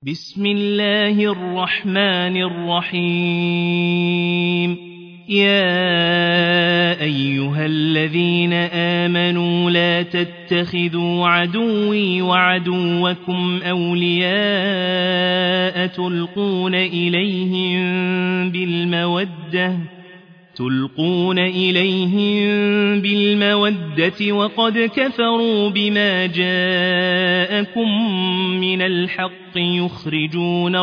بسم الله الرحمن الرحيم يا أيها الذين آمنوا لا تتخذوا عدوي وعدوكم أولياء تلقون إليهم بالمودة وقد كفروا بما جاءكم من الحق يخرجون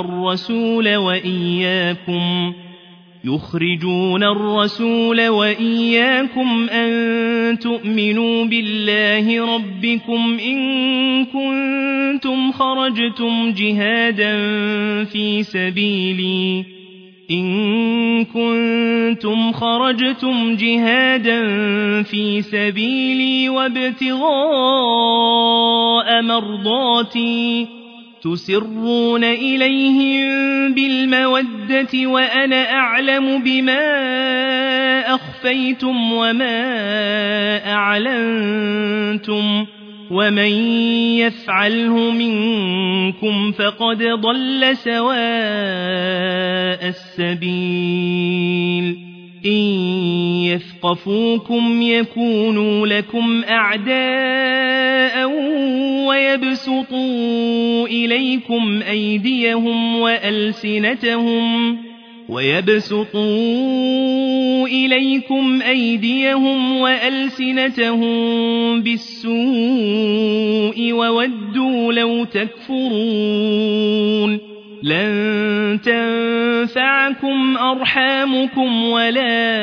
الرسول وإياكم أن تؤمنوا بالله ربكم إن كنتم خرجتم جهادا في سبيلي وابتغاء مرضاتي تسرون إليهم بالمودة وأنا أعلم بما أخفيتم وما أعلنتم ومن يفعله منكم فقد ضل سواء السبيل إن يثقفوكم يكونوا لكم أعداء ويبسطوا إليكم أيديهم وألسنتهم بالسوء وودوا لو تكفرون لن تنفعكم أرحامكم ولا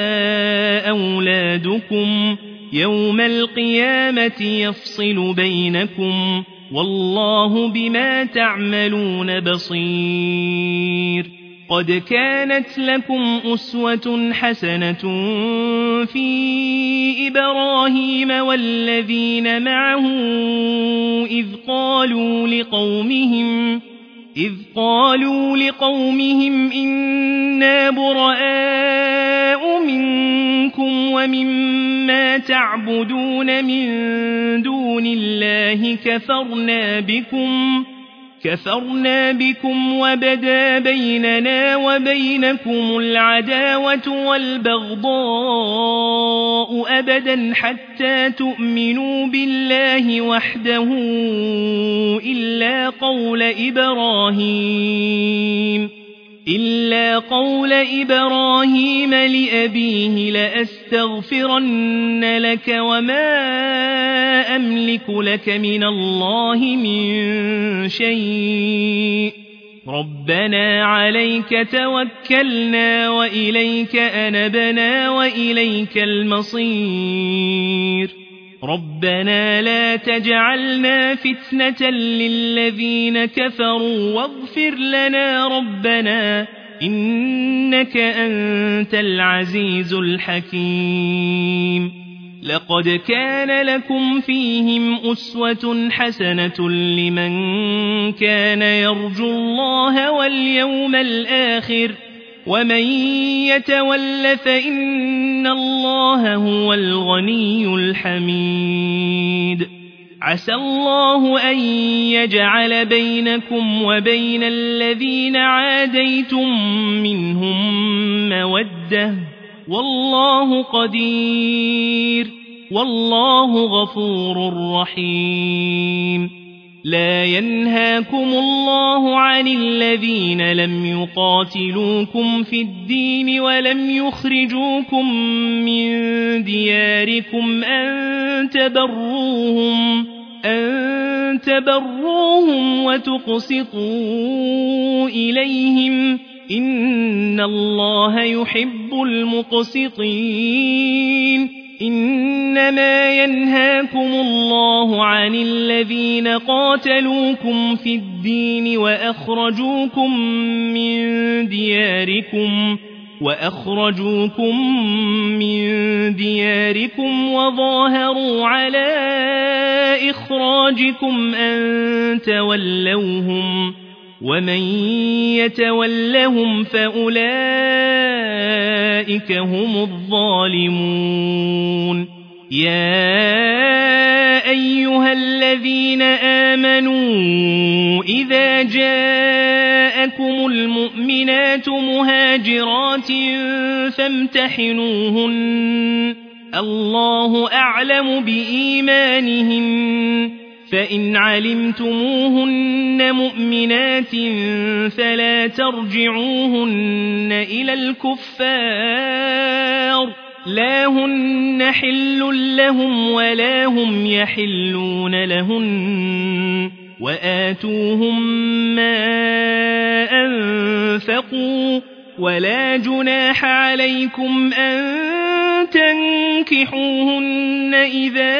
أولادكم يوم القيامة يفصل بينكم والله بما تعملون بصير قد كانت لكم أسوة حسنة في إبراهيم والذين معه إذ قالوا لقومهم إنا براء منكم ومما تعبدون من دون الله كفرنا بكم وبدا بيننا وبينكم العداوة والبغضاء أبدا حتى تؤمنوا بالله وحده إلا قول إبراهيم لأبيه لأستغفرن لك وما أملك لك من الله من شيء ربنا عليك توكلنا وإليك أنبنا وإليك المصير ربنا لا تجعلنا فتنة للذين كفروا واغفر لنا ربنا إنك أنت العزيز الحكيم لقد كان لكم فيهم أسوة حسنة لمن كان يرجو الله واليوم الآخر ومن يتول فإن الله هو الغني الحميد عسى الله أن يجعل بينكم وبين الذين عاديتم منهم مودة والله قدير والله غفور رحيم لا ينهاكم الله عن الذين لم يقاتلوكم في الدين ولم يخرجوكم من دياركم أن تبروهم وتقسطوا إليهم إن الله يحب المقسطين إنما ينهاكم الله عن الذين قاتلوكم في الدين وأخرجوكم من دياركم وظاهروا على إخراجكم أن تولوهم ومن يتولهم فأولئك هم الظالمون يا أيها الذين آمنوا إذا إذا جاءكم المؤمنات مهاجرات فامتحنوهن الله أعلم بإيمانهن فإن علمتموهن مؤمنات فلا ترجعوهن إلى الكفار لا هن حل لهم ولا هم يحلون لهن وآتوهم ما أنفقوا ولا جناح عليكم أن تنكحوهن إذا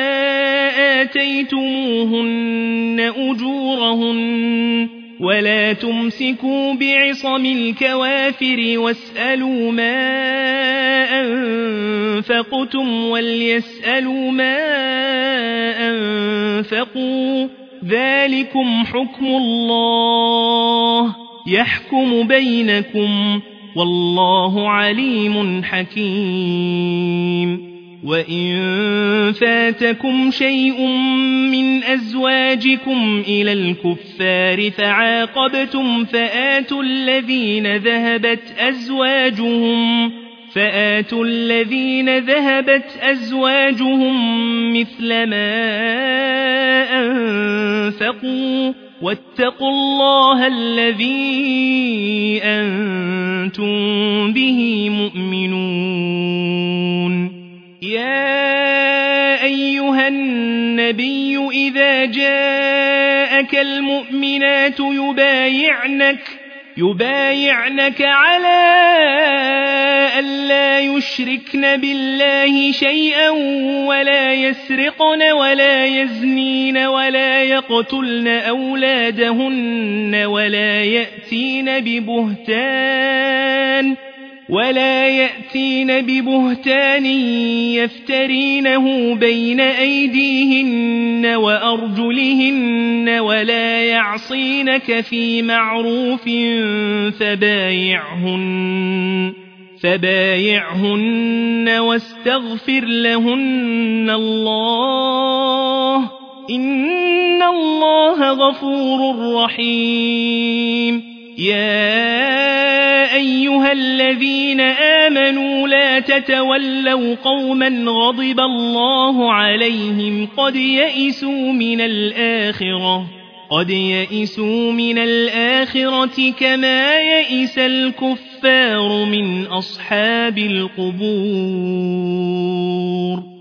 آتيتموهن أجورهن ولا تمسكوا بعصم الكوافر واسألوا ما أنفقتم وليسألوا ما أنفقوا ذلكم حكم الله يحكم بينكم والله عليم حكيم وإن فاتكم شيء من أزواجكم إلى الكفار فعاقبتم فآتوا الذين ذهبت أزواجهم مثل ما أنفقوا واتقوا الله الذي أنتم به مؤمنون يا أيها النبي إذا جاءك المؤمنات يبايعنك على ألا يشركن بالله شيئا ولا يسرقن ولا يزنين ولا يقتلن أولادهن ولا يأتين ببهتان يفترينه بين أيديهن وأرجلهن ولا يعصينك في معروف فبايعهن واستغفر لهن الله إن الله غفور رحيم يا أيها الذين آمنوا لا تتولوا قوما غضب الله عليهم قد يئسوا من الآخرة كما يئس الكفار من أصحاب القبور